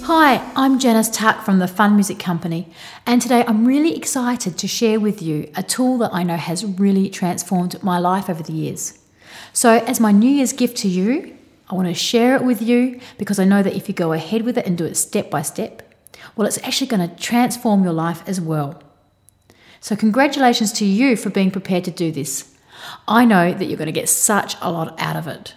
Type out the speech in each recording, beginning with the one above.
Hi, I'm Janice Tuck from the Fun Music Company, and today I'm really excited to share with you a tool that I know has really transformed my life over the years. So as my New Year's gift to you, I want to share it with you because I know that if you go ahead with it and do it step by step, well, it's actually going to transform your life as well. So congratulations to you for being prepared to do this. I know that you're going to get such a lot out of it.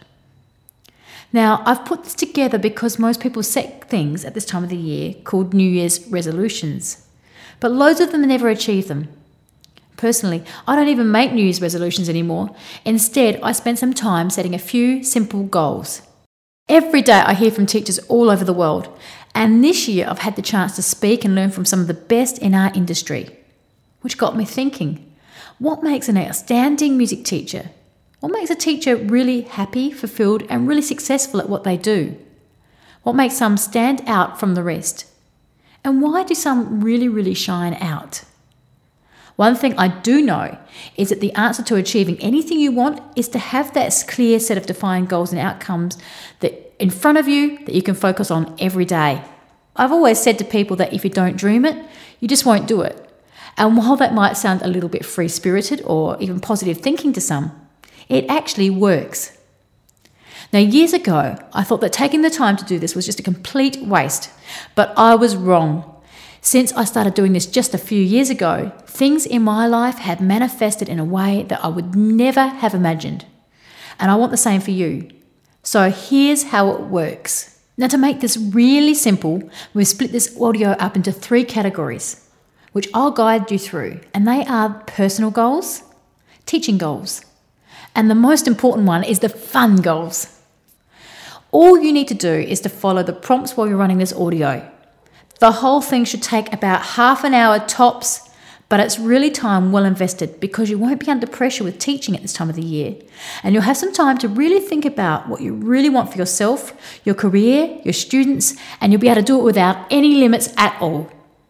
Now, I've put this together because most people set things at this time of the year called New Year's resolutions, but loads of them never achieve them. Personally, I don't even make New Year's resolutions anymore. Instead, I spend some time setting a few simple goals. Every day I hear from teachers all over the world, and this year I've had the chance to speak and learn from some of the best in our industry, which got me thinking, what makes an outstanding music teacher? What makes a teacher really happy, fulfilled, and really successful at what they do? What makes some stand out from the rest? And why do some really shine out? One thing I do know is that the answer to achieving anything you want is to have that clear set of defined goals and outcomes that in front of you that you can focus on every day. I've always said to people that if you don't dream it, you just won't do it. And while that might sound a little bit free-spirited or even positive thinking to some, it actually works. Now, years ago, I thought that taking the time to do this was just a complete waste, but I was wrong. Since I started doing this just a few years ago, things in my life have manifested in a way that I would never have imagined. And I want the same for you. So here's how it works. Now, to make this really simple, we've split this audio up into 3 categories, which I'll guide you through, and they are personal goals, teaching goals, and the most important one is the fun goals. All you need to do is to follow the prompts while you're running this audio. The whole thing should take about half an hour tops, but it's really time well invested because you won't be under pressure with teaching at this time of the year. And you'll have some time to really think about what you really want for yourself, your career, your students, and you'll be able to do it without any limits at all.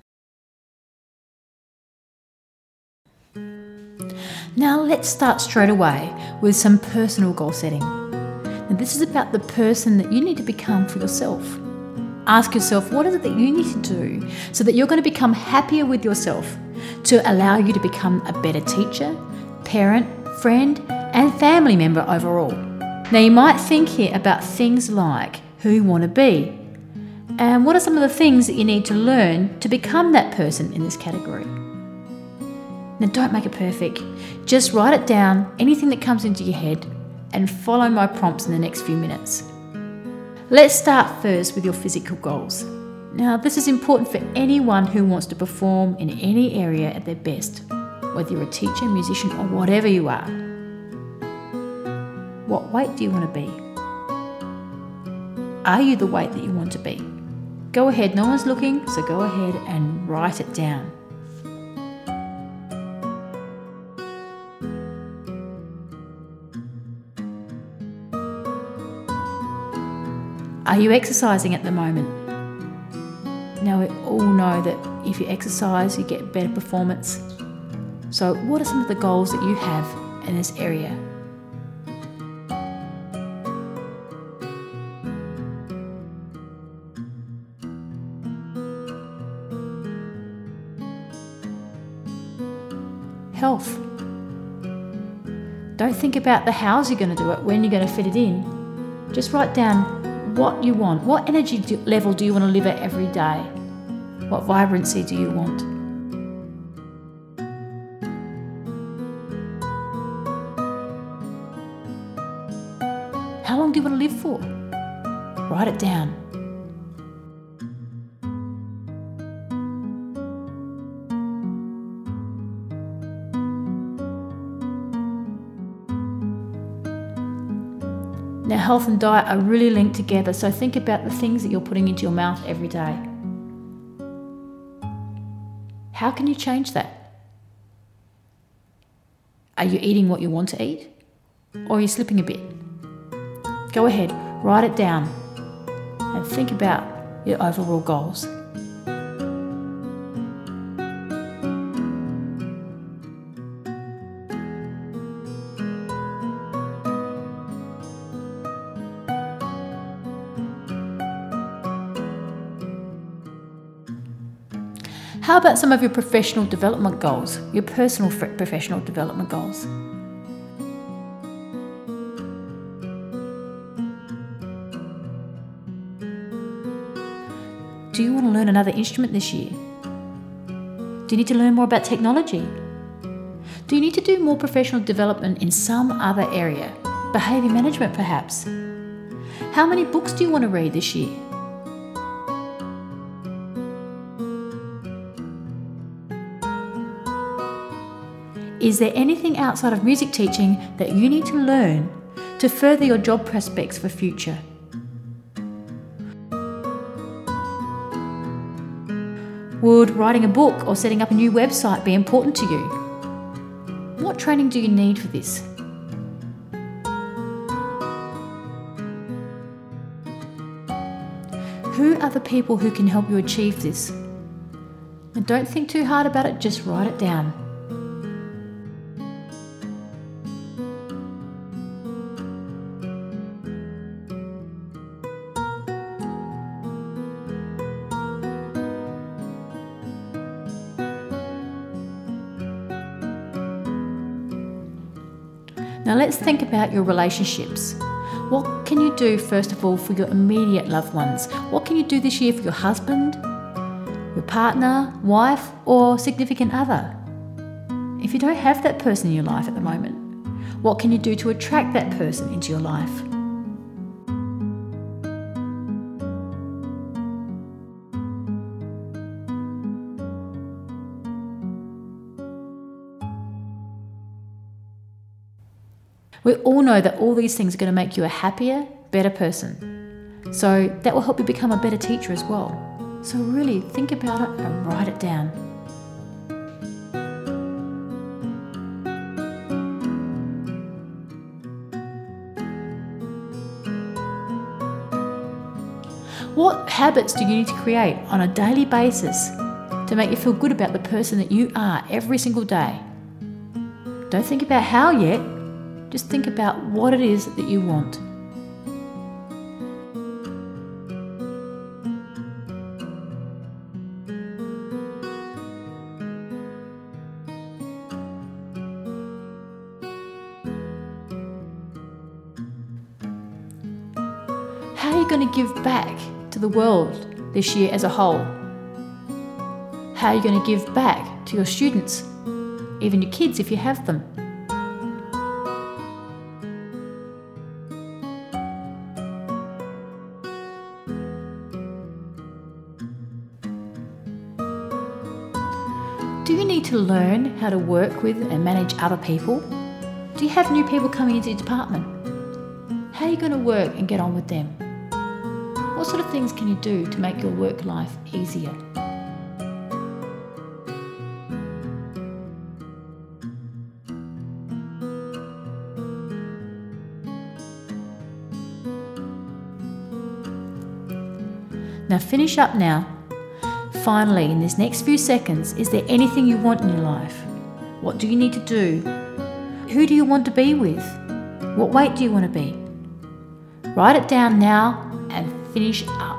Now let's start straight away with some personal goal setting. Now this is about the person that you need to become for yourself. Ask yourself, what is it that you need to do so that you're going to become happier with yourself to allow you to become a better teacher, parent, friend, and family member overall. Now you might think here about things like who you want to be and what are some of the things that you need to learn to become that person in this category. Now don't make it perfect. Just write it down, anything that comes into your head, and follow my prompts in the next few minutes. Let's start first with your physical goals. Now this is important for anyone who wants to perform in any area at their best, whether you're a teacher, musician, or whatever you are. What weight do you want to be? Are you the weight that you want to be? Go ahead, no one's looking, so go ahead and write it down. Are you exercising at the moment? Now we all know that if you exercise, you get better performance. So what are some of the goals that you have in this area? Health. Don't think about the how's you're going to do it, when you're going to fit it in. Just write down what you want. What energy level do you want to live at every day? What vibrancy do you want? How long do you want to live for? Write it down. Now, health and diet are really linked together, so think about the things that you're putting into your mouth every day. How can you change that? Are you eating what you want to eat? Or are you slipping a bit? Go ahead, write it down, and think about your overall goals. How about some of your professional development goals, your personal professional development goals? Do you want to learn another instrument this year? Do you need to learn more about technology? Do you need to do more professional development in some other area? Behaviour management, perhaps? How many books do you want to read this year? Is there anything outside of music teaching that you need to learn to further your job prospects for future? Would writing a book or setting up a new website be important to you? What training do you need for this? Who are the people who can help you achieve this? And don't think too hard about it, just write it down. Now let's think about your relationships. What can you do, first of all, for your immediate loved ones? What can you do this year for your husband, your partner, wife, or significant other? If you don't have that person in your life at the moment, what can you do to attract that person into your life? We all know that all these things are going to make you a happier, better person. So that will help you become a better teacher as well. So really think about it and write it down. What habits do you need to create on a daily basis to make you feel good about the person that you are every single day? Don't think about how yet. Just think about what it is that you want. How are you going to give back to the world this year as a whole? How are you going to give back to your students, even your kids if you have them? Do you need to learn how to work with and manage other people? Do you have new people coming into your department? How are you going to work and get on with them? What sort of things can you do to make your work life easier? Now finish up now. Finally, in this next few seconds, is there anything you want in your life? What do you need to do? Who do you want to be with? What weight do you want to be? Write it down now and finish up.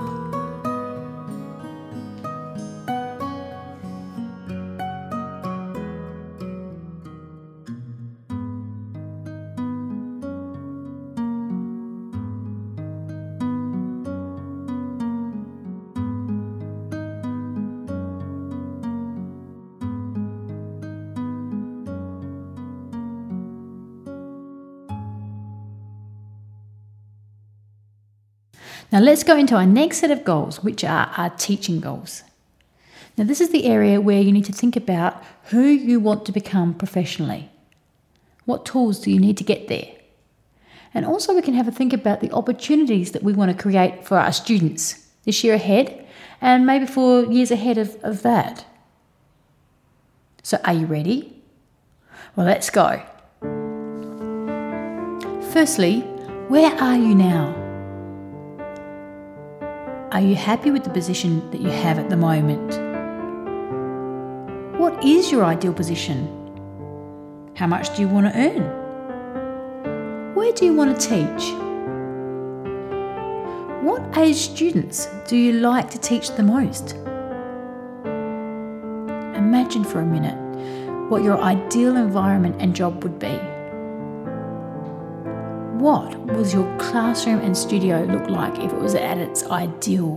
Now let's go into our next set of goals, which are our teaching goals. Now this is the area where you need to think about who you want to become professionally. What tools do you need to get there? And also we can have a think about the opportunities that we want to create for our students this year ahead and maybe for years ahead of that. So are you ready? Well, let's go. Firstly, where are you now? Are you happy with the position that you have at the moment? What is your ideal position? How much do you want to earn? Where do you want to teach? What age students do you like to teach the most? imagine for a minute what your ideal environment and job would be. What was your classroom and studio look like if it was at its ideal?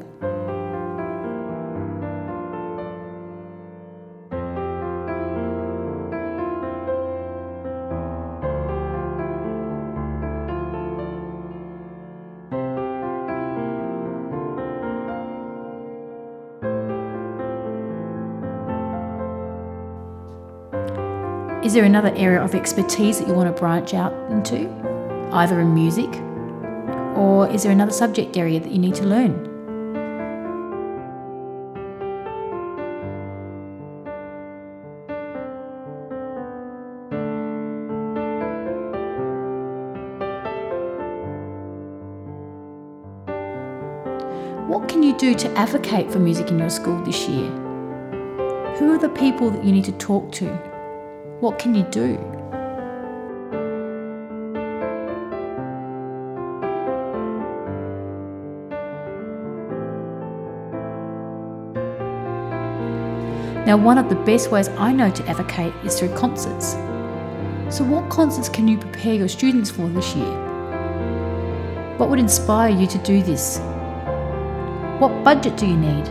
Is there another area of expertise that you want to branch out into, either in music, or is there another subject area that you need to learn? What can you do to advocate for music in your school this year? Who are the people that you need to talk to? What can you do? Now, one of the best ways I know to advocate is through concerts. So what concerts can you prepare your students for this year? What would inspire you to do this? What budget do you need?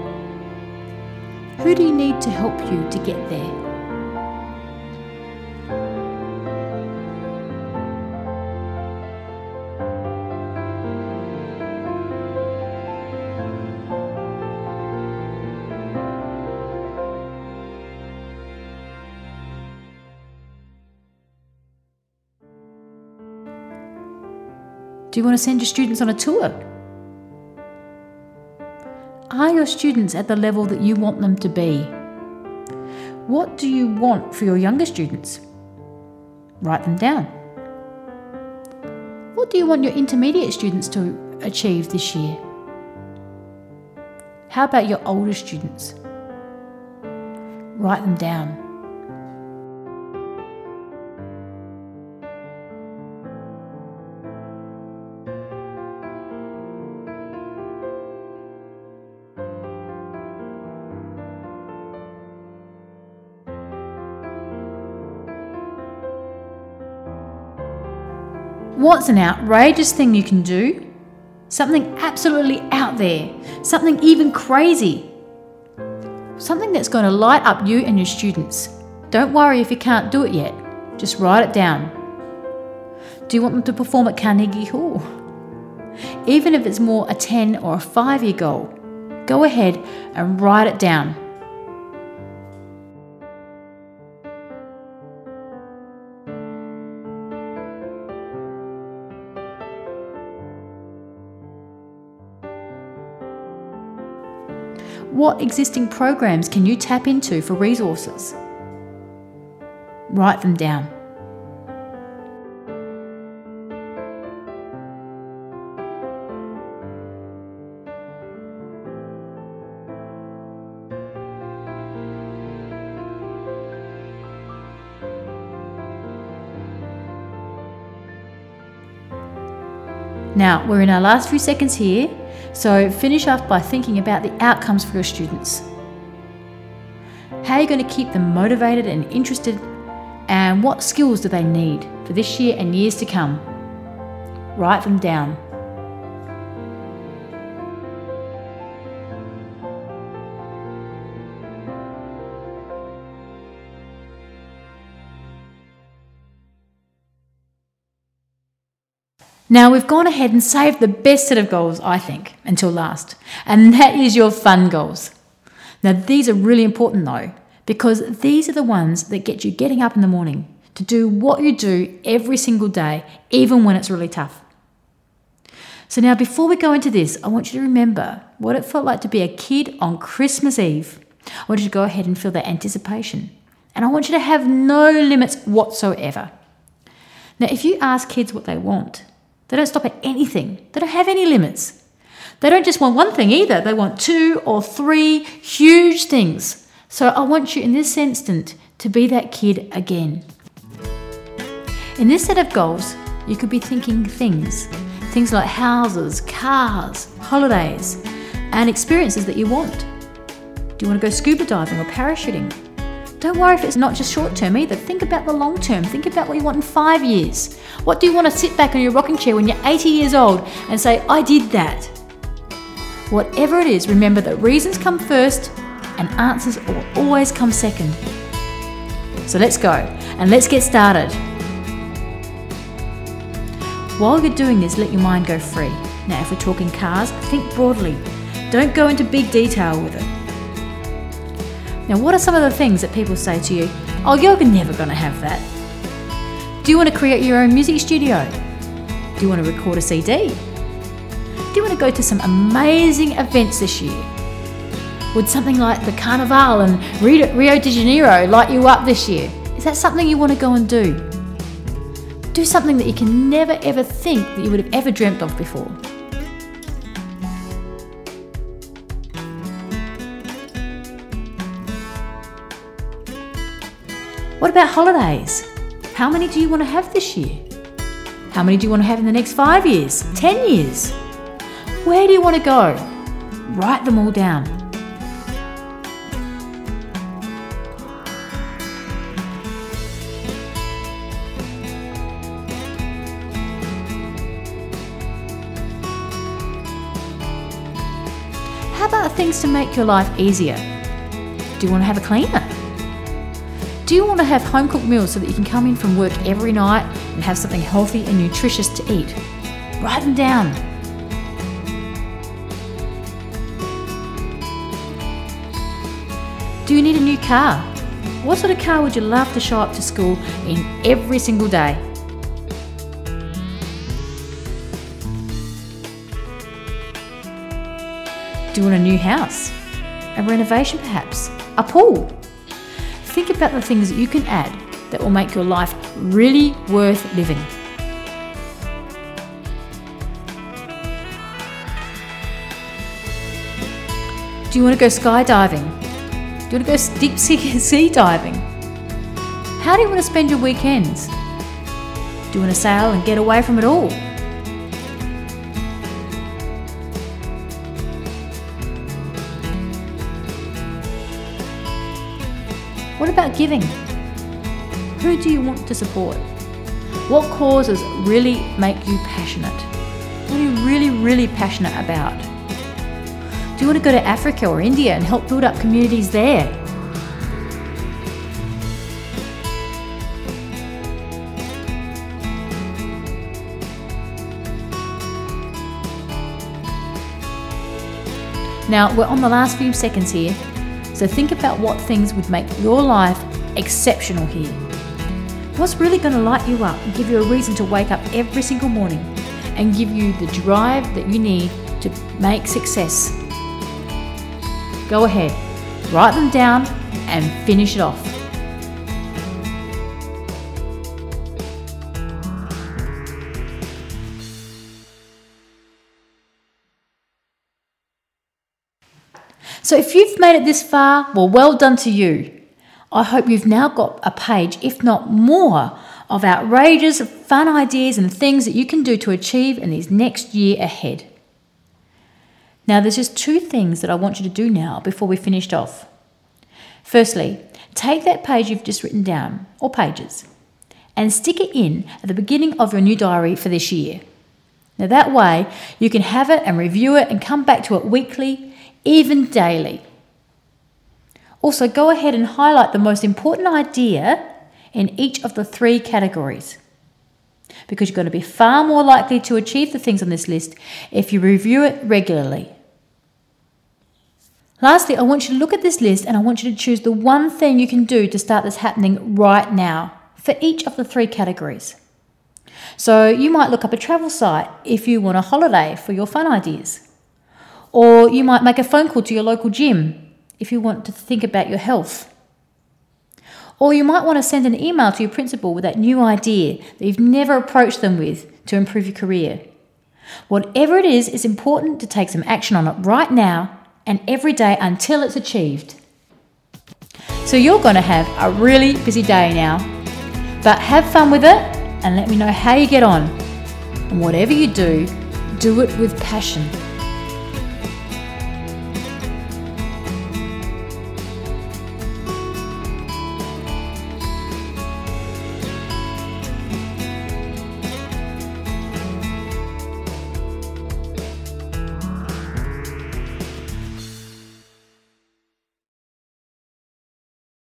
Who do you need to help you to get there? Do you want to send your students on a tour? Are your students at the level that you want them to be? What do you want for your younger students? Write them down. What do you want your intermediate students to achieve this year? How about your older students? Write them down. What's an outrageous thing you can do? Something absolutely out there, something even crazy. Something that's going to light up you and your students. Don't worry if you can't do it yet, just write it down. Do you want them to perform at Carnegie Hall? Even if it's more a 10 or a 5-year goal, go ahead and write it down. What existing programs can you tap into for resources? Write them down. Now, we're in our last few seconds here, so finish off by thinking about the outcomes for your students. How are you going to keep them motivated and interested, and what skills do they need for this year and years to come? Write them down. Now, we've gone ahead and saved the best set of goals, I think, until last, and that is your fun goals. Now, these are really important though, because these are the ones that get you getting up in the morning to do what you do every single day, even when it's really tough. So now, before we go into this, I want you to remember what it felt like to be a kid on Christmas Eve. I want you to go ahead and feel that anticipation, and I want you to have no limits whatsoever. Now, if you ask kids what they want, they don't stop at anything. They don't have any limits. They don't just want one thing either. They want 2 or 3 huge things. So I want you in this instant to be that kid again. In this set of goals, you could be thinking things like houses, cars, holidays, and experiences that you want. Do you want to go scuba diving or parachuting? Don't worry if it's not just short term either. Think about the long term. Think about what you want in 5 years. What do you want to sit back in your rocking chair when you're 80 years old and say, I did that? Whatever it is, remember that reasons come first and answers will always come second. So let's go and let's get started. While you're doing this, let your mind go free. Now, if we're talking cars, think broadly. Don't go into big detail with it. Now, what are some of the things that people say to you? Oh, you're never going to have that. Do you want to create your own music studio? Do you want to record a CD? Do you want to go to some amazing events this year? Would something like the Carnival and Rio de Janeiro light you up this year? Is that something you want to go and do? Do something that you can never ever think that you would have ever dreamt of before. What about holidays? How many do you want to have this year? How many do you want to have in the next 5 years, 10 years? Where do you want to go? Write them all down. How about things to make your life easier? Do you want to have a cleaner? Do you want to have home-cooked meals so that you can come in from work every night and have something healthy and nutritious to eat? Write them down. Do you need a new car? What sort of car would you love to show up to school in every single day? Do you want a new house? A renovation perhaps? A pool? Think about the things that you can add that will make your life really worth living. Do you want to go skydiving? Do you want to go deep sea diving? How do you want to spend your weekends? Do you want to sail and get away from it all? What about giving? Who do you want to support? What causes really make you passionate? What are you really, really passionate about? Do you want to go to Africa or India and help build up communities there? Now, we're on the last few seconds here. So think about what things would make your life exceptional here. What's really going to light you up and give you a reason to wake up every single morning and give you the drive that you need to make success? Go ahead, write them down and finish it off. So if you've made it this far, well done to you. I hope you've now got a page, if not more, of outrageous, fun ideas and things that you can do to achieve in this next year ahead. Now, there's just 2 things that I want you to do now before we finished off. Firstly, take that page you've just written down, or pages, and stick it in at the beginning of your new diary for this year. Now, that way, you can have it and review it and come back to it weekly, even daily. Also, go ahead and highlight the most important idea in each of the 3 categories, because you're going to be far more likely to achieve the things on this list if you review it regularly. Lastly, I want you to look at this list and I want you to choose the one thing you can do to start this happening right now for each of the 3 categories. So you might look up a travel site if you want a holiday for your fun ideas. Or you might make a phone call to your local gym if you want to think about your health. Or you might want to send an email to your principal with that new idea that you've never approached them with to improve your career. Whatever it is, it's important to take some action on it right now and every day until it's achieved. So you're going to have a really busy day now, but have fun with it and let me know how you get on. And whatever you do, do it with passion.